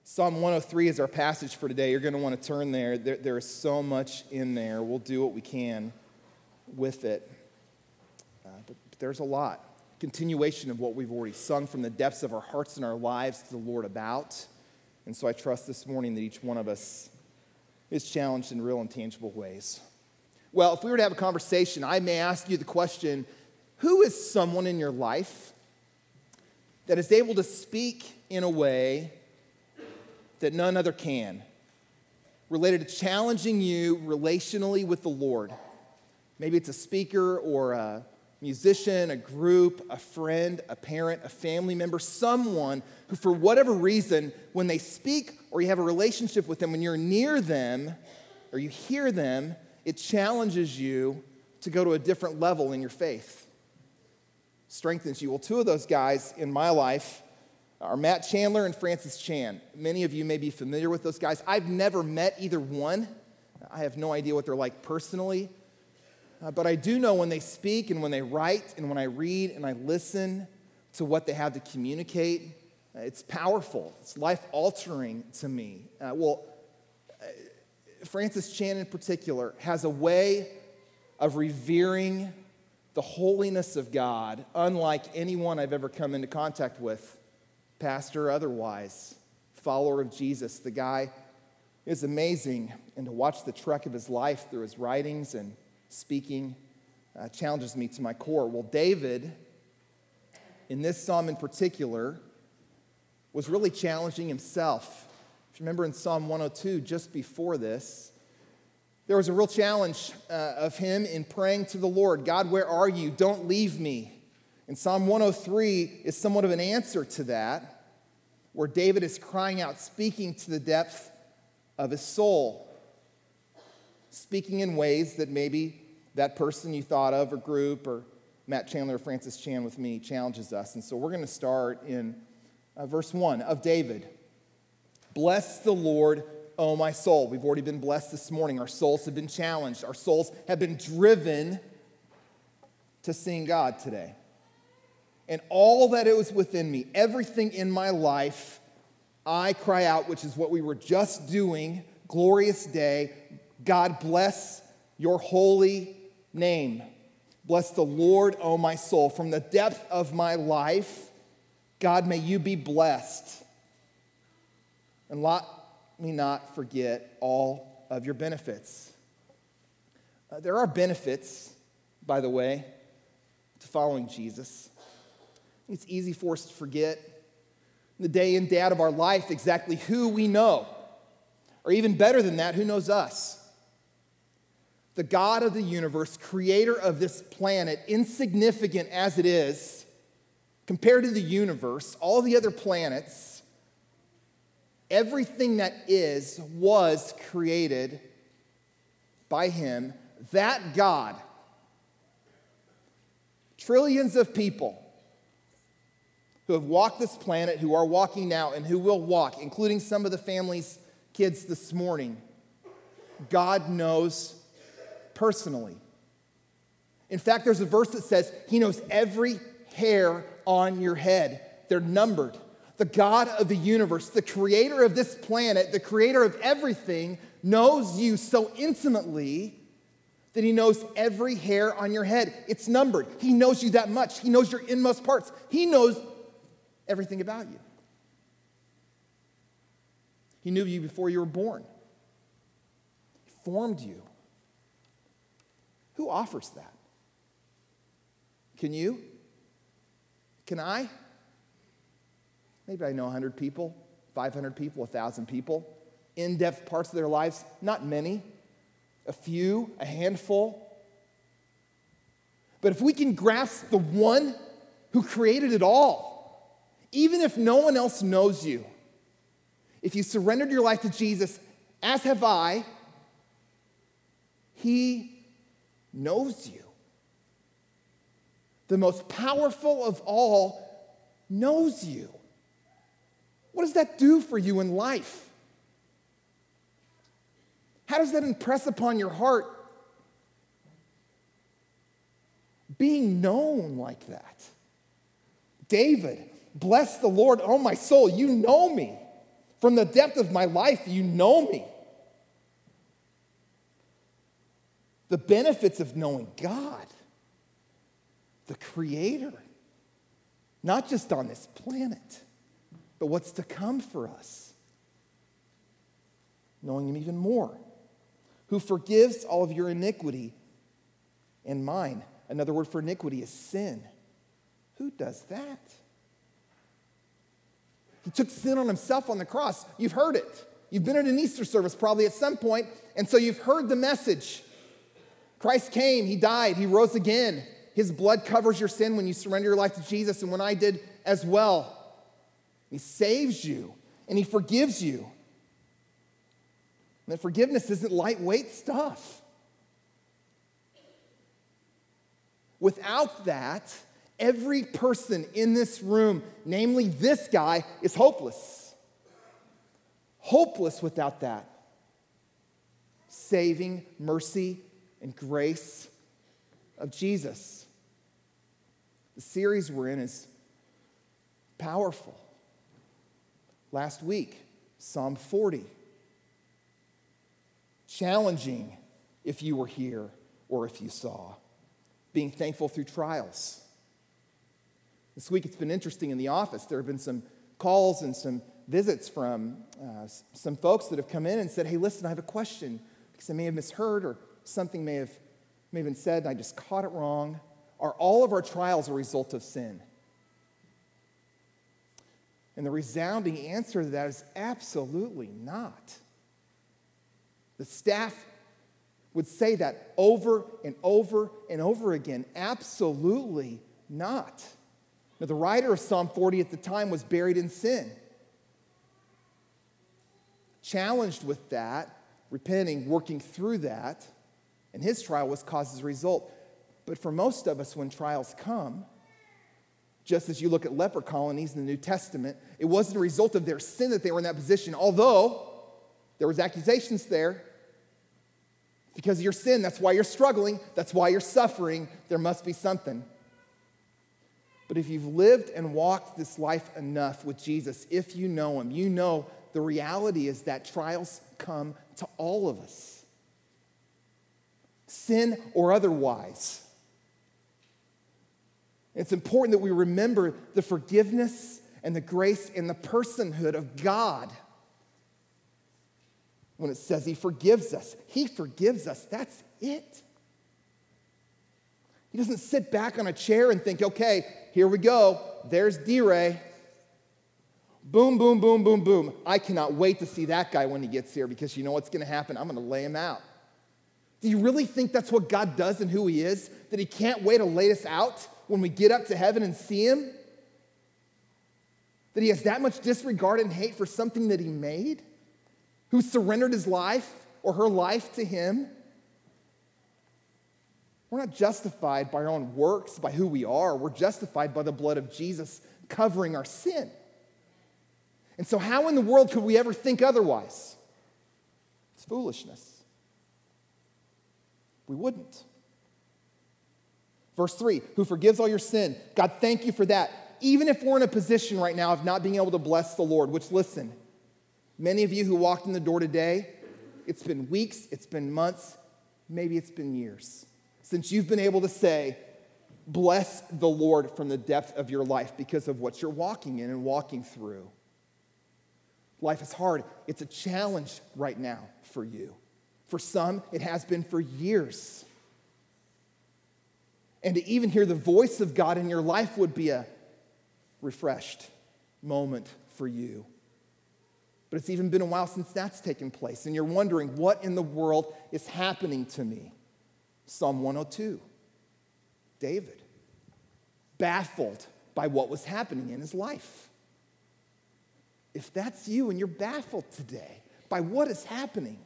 Psalm 103 is our passage for today. You're going to want to turn there. There is so much in there. We'll do what we can with it. But there's a lot. Continuation of what we've already sung from the depths of our hearts and our lives to the Lord about. And so I trust this morning that each one of us is challenged in real and tangible ways. Well, if we were to have a conversation, I may ask you the question, who is someone in your life that is able to speak in a way that none other can, related to challenging you relationally with the Lord? Maybe it's a speaker or a musician, a group, a friend, a parent, a family member, someone who for whatever reason, when they speak or you have a relationship with them, when you're near them or you hear them, it challenges you to go to a different level in your faith. Strengthens you. Well, two of those guys in my life are Matt Chandler and Francis Chan. Many of you may be familiar with those guys. I've never met either one. I have no idea what they're like personally. But I do know when they speak and when they write and when I read and I listen to what they have to communicate, it's powerful. It's life-altering to me. Francis Chan in particular has a way of revering the holiness of God unlike anyone I've ever come into contact with, pastor or otherwise, follower of Jesus. The guy is amazing, and to watch the trek of his life through his writings and speaking challenges me to my core. Well, David, in this psalm in particular, was really challenging himself. If you remember in Psalm 102, just before this, there was a real challenge of him in praying to the Lord. God, where are you? Don't leave me. And Psalm 103 is somewhat of an answer to that, where David is crying out, speaking to the depth of his soul, speaking in ways that maybe that person you thought of or group or Matt Chandler or Francis Chan with me challenges us. And so we're going to start in verse 1 of David. Bless the Lord, O my soul. We've already been blessed this morning. Our souls have been challenged. Our souls have been driven to seeing God today. And all that is within me, everything in my life, I cry out, which is what we were just doing, glorious day. God bless your holy name. Bless the Lord, O my soul. From the depth of my life, God, may you be blessed. And let me not forget all of your benefits. There are benefits, by the way, to following Jesus. It's easy for us to forget the day in, day out of our life exactly who we know. Or even better than that, who knows us? The God of the universe, creator of this planet, insignificant as it is, compared to the universe, all the other planets, everything that is was created by him. That God, trillions of people who have walked this planet, who are walking now, and who will walk, including some of the family's kids this morning, God knows personally. In fact, there's a verse that says he knows every hair on your head. They're numbered. The God of the universe, the creator of this planet, the creator of everything, knows you so intimately that he knows every hair on your head. It's numbered. He knows you that much. He knows your inmost parts. He knows everything about you. He knew you before you were born. He formed you. Who offers that? Can you? Can I? Maybe I know 100 people, 500 people, 1,000 people. In-depth parts of their lives, not many. A few, a handful. But if we can grasp the one who created it all, even if no one else knows you, if you surrendered your life to Jesus, as have I, he knows you. The most powerful of all knows you. What does that do for you in life? How does that impress upon your heart? Being known like that. David, bless the Lord, oh my soul, you know me. From the depth of my life, you know me. The benefits of knowing God, the Creator, not just on this planet, but what's to come for us. Knowing Him even more, who forgives all of your iniquity and mine. Another word for iniquity is sin. Who does that? He took sin on Himself on the cross. You've heard it. You've been at an Easter service probably at some point, and so you've heard the message. Christ came, He died, He rose again. His blood covers your sin when you surrender your life to Jesus, and when I did as well. He saves you, and He forgives you. And that forgiveness isn't lightweight stuff. Without that, every person in this room, namely this guy, is hopeless. Hopeless without that saving mercy and grace of Jesus. The series we're in is powerful. Last week, Psalm 40. Challenging if you were here or if you saw. Being thankful through trials. This week it's been interesting in the office. There have been some calls and some visits from some folks that have come in and said, hey, listen, I have a question because I may have misheard or something may have been said and I just caught it wrong. Are all of our trials a result of sin? And the resounding answer to that is absolutely not. The staff would say that over and over and over again. Absolutely not. Now, the writer of Psalm 40 at the time was buried in sin. Challenged with that, repenting, working through that, and his trial was caused as a result. But for most of us, when trials come, just as you look at leper colonies in the New Testament, it wasn't a result of their sin that they were in that position, although there was accusations there. Because of your sin, that's why you're struggling, that's why you're suffering, there must be something. But if you've lived and walked this life enough with Jesus, if you know Him, you know the reality is that trials come to all of us. Sin or otherwise. It's important that we remember the forgiveness and the grace and the personhood of God. When it says He forgives us, that's it. He doesn't sit back on a chair and think, okay, here we go, there's D-Ray. Boom, boom, boom, boom, boom. I cannot wait to see that guy when he gets here because you know what's going to happen? I'm going to lay him out. Do you really think that's what God does and who He is? That He can't wait to lay us out when we get up to heaven and see Him? That He has that much disregard and hate for something that He made? Who surrendered his life or her life to Him? We're not justified by our own works, by who we are. We're justified by the blood of Jesus covering our sin. And so how in the world could we ever think otherwise? It's foolishness. We wouldn't. Verse 3, who forgives all your sin. God, thank You for that. Even if we're in a position right now of not being able to bless the Lord, which, listen, many of you who walked in the door today, it's been weeks, it's been months, maybe it's been years since you've been able to say, bless the Lord from the depth of your life because of what you're walking in and walking through. Life is hard. It's a challenge right now for you. For some, it has been for years. And to even hear the voice of God in your life would be a refreshed moment for you. But it's even been a while since that's taken place, and you're wondering, what in the world is happening to me? Psalm 102, David, baffled by what was happening in his life. If that's you and you're baffled today by what is happening,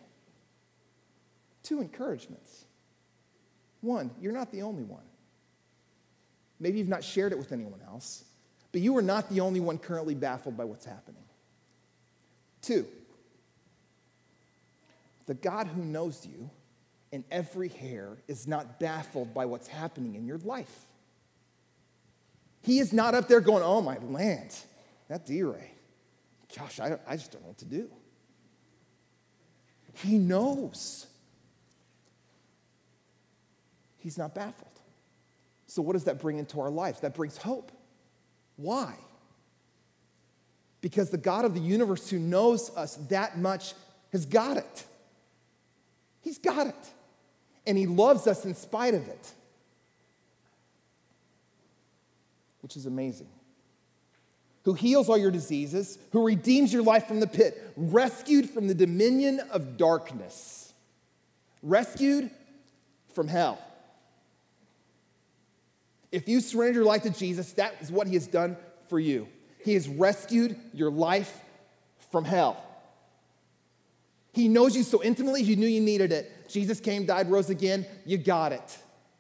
2 encouragements. 1, you're not the only one. Maybe you've not shared it with anyone else, but you are not the only one currently baffled by what's happening. 2, the God who knows you in every hair is not baffled by what's happening in your life. He is not up there going, oh my land, that D-Ray, gosh, I just don't know what to do. He knows. He's not baffled. So what does that bring into our lives? That brings hope. Why? Because the God of the universe who knows us that much has got it. He's got it. And he loves us in spite of it. Which is amazing. Who heals all your diseases, who redeems your life from the pit, rescued from the dominion of darkness, rescued from hell. If you surrender your life to Jesus, that is what he has done for you. He has rescued your life from hell. He knows you so intimately, he knew you needed it. Jesus came, died, rose again, you got it.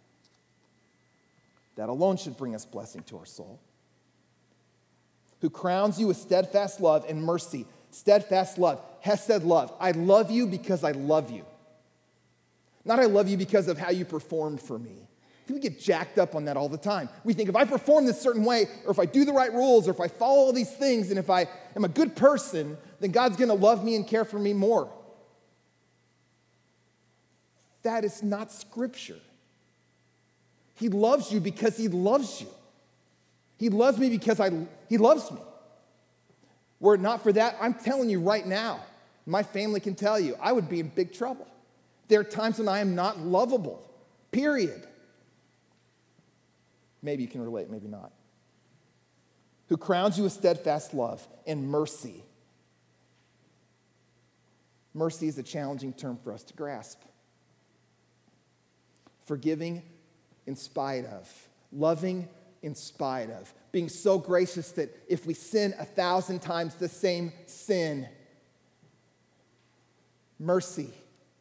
That alone should bring us blessing to our soul. Who crowns you with steadfast love and mercy. Steadfast love, hesed love. I love you because I love you. Not I love you because of how you performed for me. We get jacked up on that all the time. We think if I perform this certain way, or if I do the right rules, or if I follow all these things, and if I am a good person, then God's going to love me and care for me more. That is not Scripture. He loves you because he loves you. He loves me because he loves me. Were it not for that, I'm telling you right now, my family can tell you, I would be in big trouble. There are times when I am not lovable, period. Maybe you can relate, maybe not. Who crowns you with steadfast love and mercy. Mercy is a challenging term for us to grasp. Forgiving in spite of, loving in spite of, being so gracious that if we sin 1,000 times the same sin, mercy.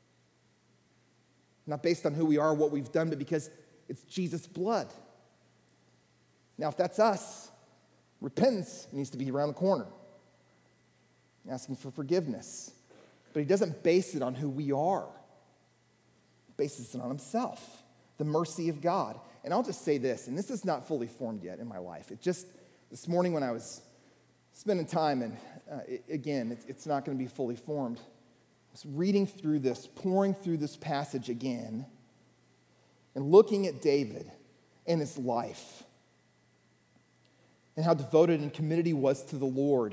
Not based on who we are or what we've done, but because it's Jesus' blood. Now, if that's us, repentance needs to be around the corner, asking for forgiveness. But he doesn't base it on who we are. He bases it on himself, the mercy of God. And I'll just say this, and this is not fully formed yet in my life. It just, this morning when I was spending time, and it's not going to be fully formed. I was reading through this, pouring through this passage again, and looking at David and his life, and how devoted and committed he was to the Lord,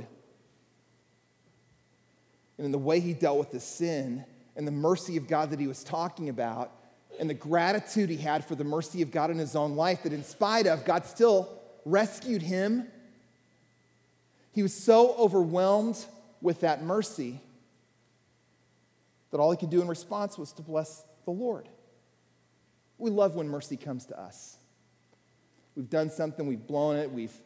and in the way he dealt with the sin and the mercy of God that he was talking about, and the gratitude he had for the mercy of God in his own life, that in spite of, God still rescued him. He was so overwhelmed with that mercy that all he could do in response was to bless the Lord. We love when mercy comes to us. We've done something, we've blown it, we've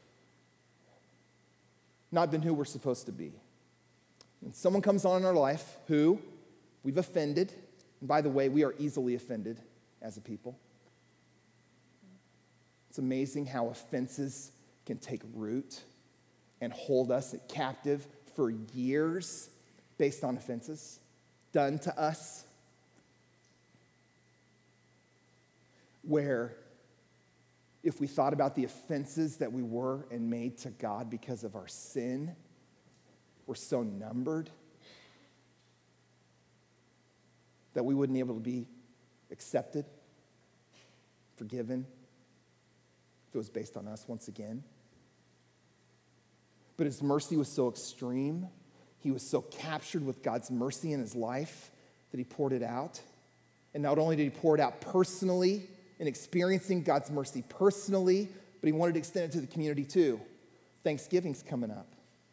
not been who we're supposed to be. And someone comes on in our life who we've offended. And by the way, we are easily offended as a people. It's amazing how offenses can take root and hold us captive for years based on offenses done to us. Where if we thought about the offenses that we were and made to God because of our sin, we're so numbered that we wouldn't be able to be accepted, forgiven, if it was based on us once again. But his mercy was so extreme, he was so captured with God's mercy in his life that he poured it out. And not only did he pour it out personally, in experiencing God's mercy personally, but he wanted to extend it to the community too. Thanksgiving's coming up.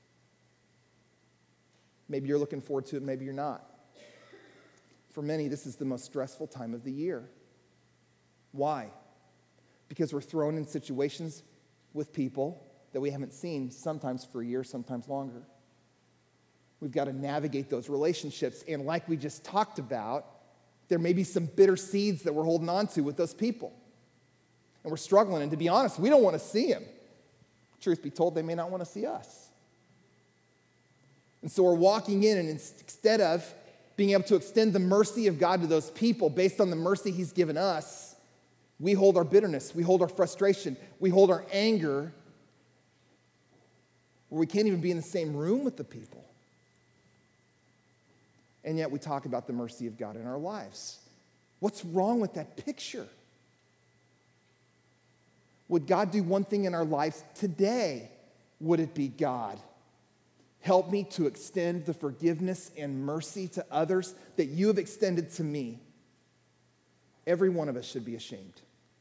Maybe you're looking forward to it, maybe you're not. For many, this is the most stressful time of the year. Why? Because we're thrown in situations with people that we haven't seen, sometimes for a year, sometimes longer. We've got to navigate those relationships, and like we just talked about, there may be some bitter seeds that we're holding on to with those people. And we're struggling, and to be honest, we don't want to see them. Truth be told, they may not want to see us. And so we're walking in, and instead of being able to extend the mercy of God to those people based on the mercy he's given us, we hold our bitterness, we hold our frustration, we hold our anger where we can't even be in the same room with the people. And yet we talk about the mercy of God in our lives. What's wrong with that picture? Would God do one thing in our lives today? Would it be, God, help me to extend the forgiveness and mercy to others that you have extended to me? Every one of us should be ashamed.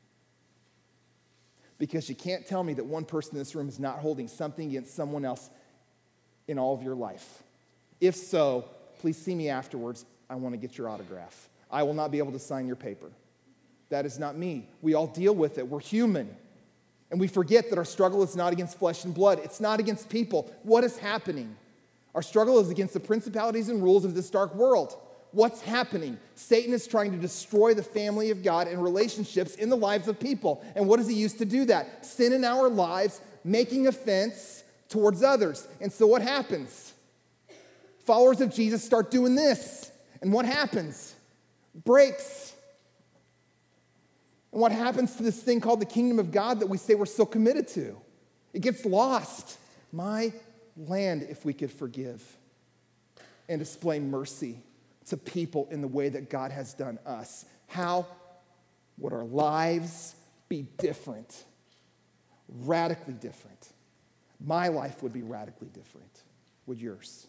Because you can't tell me that one person in this room is not holding something against someone else in all of your life. If so, please see me afterwards. I want to get your autograph. I will not be able to sign your paper. That is not me. We all deal with it. We're human. And we forget that our struggle is not against flesh and blood. It's not against people. What is happening? Our struggle is against the principalities and rules of this dark world. What's happening? Satan is trying to destroy the family of God and relationships in the lives of people. And what does he use to do that? Sin in our lives, making offense towards others. And so what happens? Followers of Jesus start doing this. And what happens? Breaks. And what happens to this thing called the kingdom of God that we say we're so committed to? It gets lost. My land, if we could forgive and display mercy to people in the way that God has done us. How would our lives be different? Radically different. My life would be radically different. Would yours?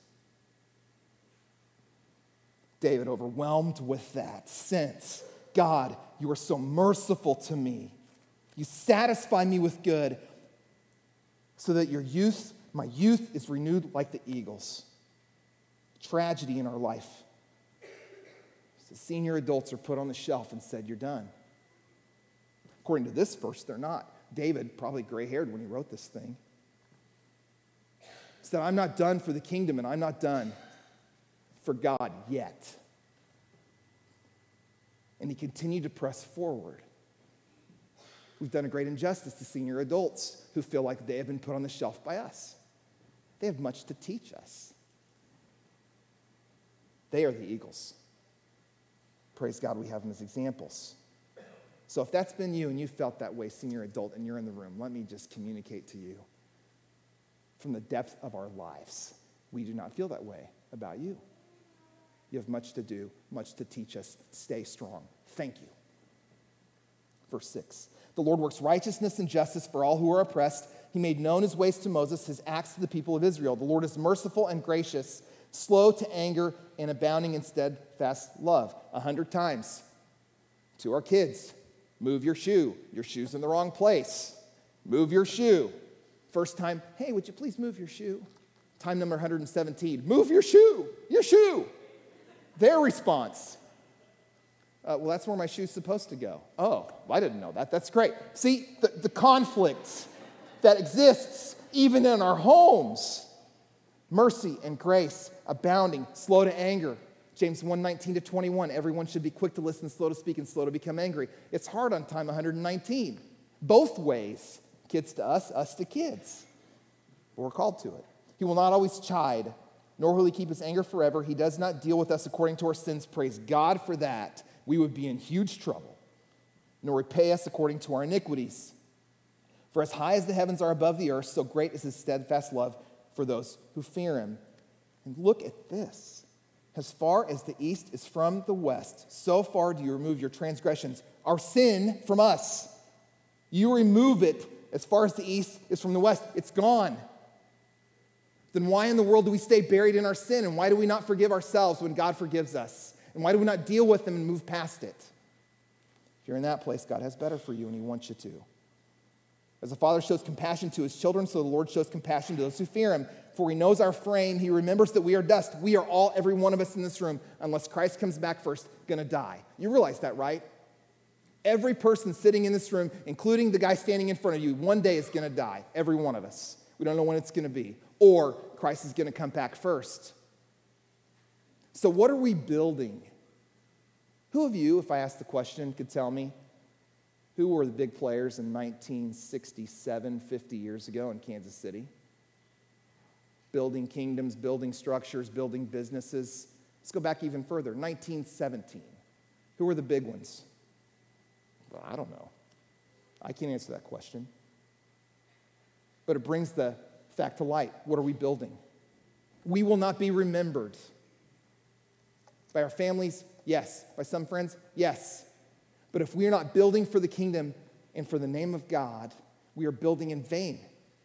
David, overwhelmed with that sense, God, you are so merciful to me. You satisfy me with good so that my youth is renewed like the eagles. Tragedy in our life. The senior adults are put on the shelf and said, you're done. According to this verse, they're not. David, probably gray-haired when he wrote this thing, said, I'm not done for the kingdom and I'm not done for God yet. And he continued to press forward. We've done a great injustice to senior adults who feel like they have been put on the shelf by us. They have much to teach us. They are the eagles. Praise God, we have them as examples. So if that's been you and you felt that way, senior adult, and you're in the room, let me just communicate to you from the depth of our lives. We do not feel that way about you. You have much to do, much to teach us. Stay strong. Thank you. Verse 6. The Lord works righteousness and justice for all who are oppressed. He made known his ways to Moses, his acts to the people of Israel. The Lord is merciful and gracious, slow to anger, and abounding in steadfast love. 100 times. To our kids, move your shoe. Your shoe's in the wrong place. Move your shoe. First time, hey, would you please move your shoe? Time number 117, move your shoe. Your shoe. Their response, well, that's where my shoe's supposed to go. Oh, I didn't know that. That's great. See, the conflict that exists even in our homes. Mercy and grace, abounding, slow to anger. James 1:19-21, everyone should be quick to listen, slow to speak, and slow to become angry. It's hard on time 119. Both ways, kids to us, us to kids. But we're called to it. He will not always chide, nor will he keep his anger forever. He does not deal with us according to our sins. Praise God for that. We would be in huge trouble. Nor repay us according to our iniquities. For as high as the heavens are above the earth, so great is his steadfast love for those who fear him. And look at this. As far as the east is from the west, so far do you remove your transgressions, our sin, from us. You remove it as far as the east is from the west. It's gone. Then why in the world do we stay buried in our sin? And why do we not forgive ourselves when God forgives us? And why do we not deal with them and move past it? If you're in that place, God has better for you and he wants you to. As a father shows compassion to his children, so the Lord shows compassion to those who fear him. For he knows our frame. He remembers that we are dust. We are all, every one of us in this room, unless Christ comes back first, going to die. You realize that, right? Every person sitting in this room, including the guy standing in front of you, one day is going to die. Every one of us. We don't know when it's going to be. Or Christ is going to come back first. So what are we building? Who of you, if I asked the question, could tell me who were the big players in 1967, 50 years ago in Kansas City? Building kingdoms, building structures, building businesses. Let's go back even further. 1917. Who were the big ones? Well, I don't know. I can't answer that question. But it brings the fact to light. What are we building? We will not be remembered. By our families, yes. By some friends, yes. But if we are not building for the kingdom and for the name of God, we are building in vain.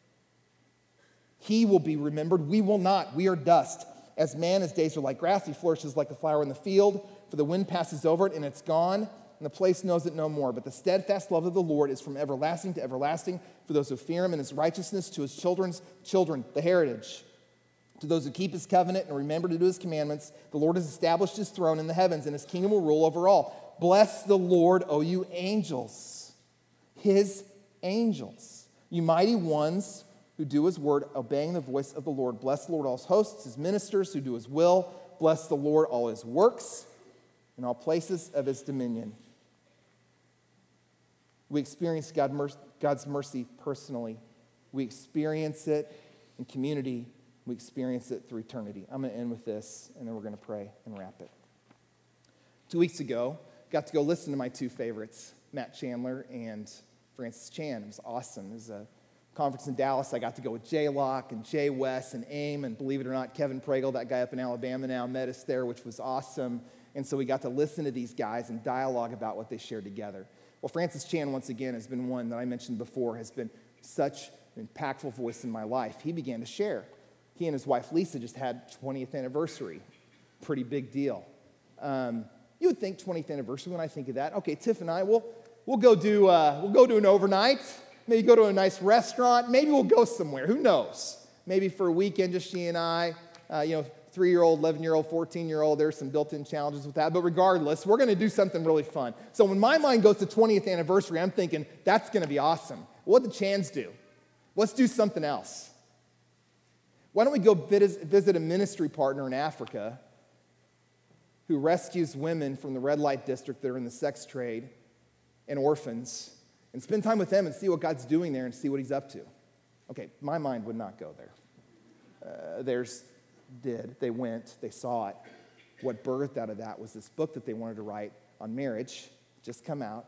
He will be remembered. We will not. We are dust. As man, his days are like grass. He flourishes like a flower in the field. For the wind passes over it, and it's gone, and the place knows it no more. But the steadfast love of the Lord is from everlasting to everlasting for those who fear him, and his righteousness to his children's children, the heritage. To those who keep his covenant and remember to do his commandments, the Lord has established his throne in the heavens, and his kingdom will rule over all. Bless the Lord, O you angels, his angels, you mighty ones who do his word, obeying the voice of the Lord. Bless the Lord, all his hosts, his ministers who do his will. Bless the Lord, all his works, in all places of his dominion. We experience God's mercy personally. We experience it in community. We experience it through eternity. I'm going to end with this, and then we're going to pray and wrap it. 2 weeks ago, got to go listen to my two favorites, Matt Chandler and Francis Chan. It was awesome. It was a conference in Dallas. I got to go with Jay Locke and Jay West and AIM, and believe it or not, Kevin Pregel, that guy up in Alabama now, met us there, which was awesome. And so we got to listen to these guys and dialogue about what they shared together. Well, Francis Chan, once again, has been one that I mentioned before, has been such an impactful voice in my life. He began to share. He and his wife, Lisa, just had 20th anniversary. Pretty big deal. You would think 20th anniversary when I think of that. Okay, Tiff and I, we'll go do an overnight. Maybe go to a nice restaurant. Maybe we'll go somewhere. Who knows? Maybe for a weekend, just she and I. 3-year-old, 11-year-old, 14-year-old. There's some built-in challenges with that. But regardless, we're going to do something really fun. So when my mind goes to 20th anniversary, I'm thinking, that's going to be awesome. What did the Chans do? Let's do something else. Why don't we go visit a ministry partner in Africa who rescues women from the red light district that are in the sex trade and orphans, and spend time with them and see what God's doing there and see what he's up to. Okay, my mind would not go there. Theirs did. They went. They saw it. What birthed out of that was this book that they wanted to write on marriage, just come out,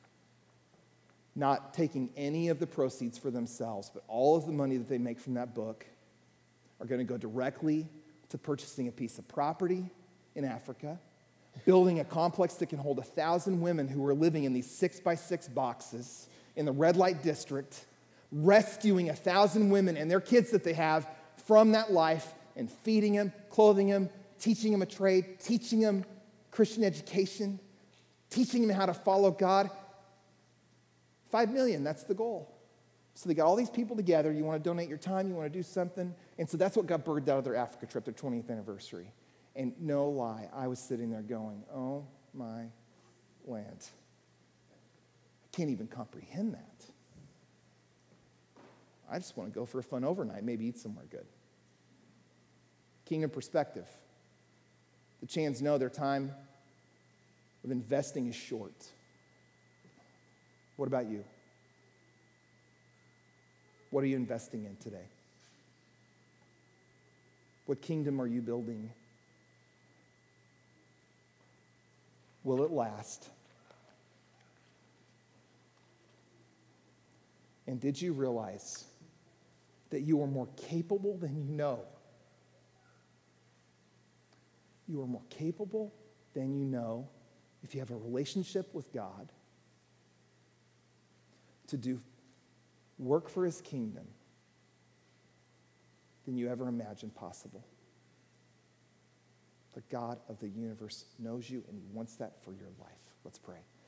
not taking any of the proceeds for themselves, but all of the money that they make from that book are going to go directly to purchasing a piece of property in Africa, building a complex that can hold 1,000 women who are living in these 6x6 boxes in the red light district, rescuing 1,000 women and their kids that they have from that life and feeding them, clothing them, teaching them a trade, teaching them Christian education, teaching them how to follow God. 5 million, that's the goal. So they got all these people together. You want to donate your time, you want to do something. And so that's what got birthed out of their Africa trip, their 20th anniversary. And no lie, I was sitting there going, oh my land. I can't even comprehend that. I just want to go for a fun overnight, maybe eat somewhere good. Kingdom perspective. The Chans know their time of investing is short. What about you? What are you investing in today? What kingdom are you building? Will it last? And did you realize that you are more capable than you know? You are more capable than you know if you have a relationship with God to do work for his kingdom than you ever imagined possible. The God of the universe knows you and he wants that for your life. Let's pray.